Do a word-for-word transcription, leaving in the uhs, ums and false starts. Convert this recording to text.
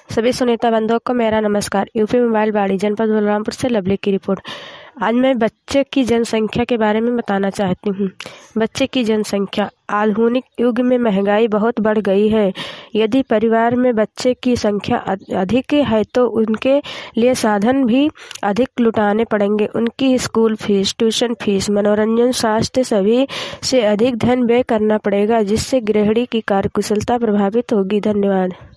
सभी सुनीता बंधुओं को मेरा नमस्कार। यूपी मोबाइल बाड़ी जनपद बलरामपुर से लवली की रिपोर्ट। आज मैं बच्चे की जनसंख्या के बारे में बताना चाहती हूँ। बच्चे की जनसंख्या। आधुनिक युग में महंगाई बहुत बढ़ गई है। यदि परिवार में बच्चे की संख्या अधिक है तो उनके लिए साधन भी अधिक लुटाने पड़ेंगे। उनकी स्कूल फीस, ट्यूशन फीस, मनोरंजन, स्वास्थ्य सभी से अधिक धन व्यय करना पड़ेगा, जिससे गृहिणी की कार्यकुशलता प्रभावित होगी। धन्यवाद।